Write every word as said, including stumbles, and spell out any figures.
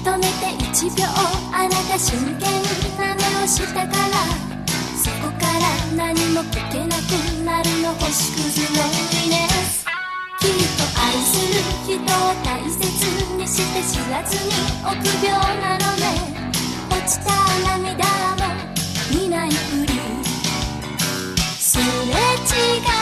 止めていちびょう、あなた真剣な目をしたから、そこから何も聞けなくなるの、星屑のリネス。きっと愛する人を大切にして知らずに臆病なのね。落ちた涙も見ないふり、すれ違う